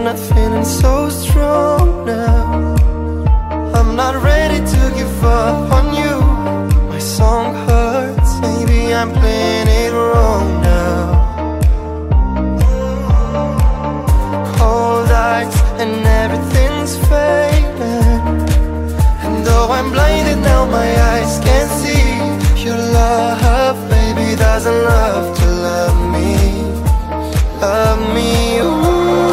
not feeling so strong now. I'm not ready to give up on you. My song hurts, maybe I'm playing it wrong now. Cold eyes and everything's fading, and though I'm blinded now my eyes can't see your love. Baby doesn't love to love me. Love me, ooh.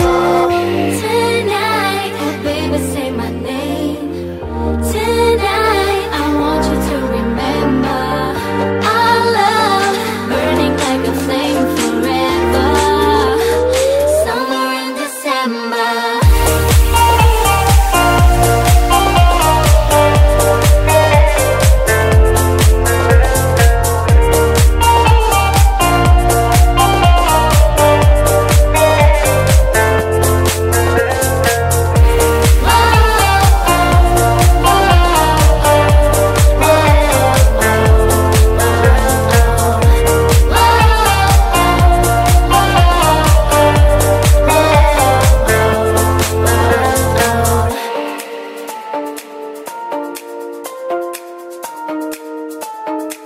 Tonight, oh baby, say my name. Tonight, I want you to remember our love burning like a flame forever. Summer in December.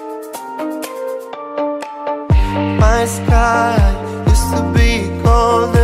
My sky used to be golden.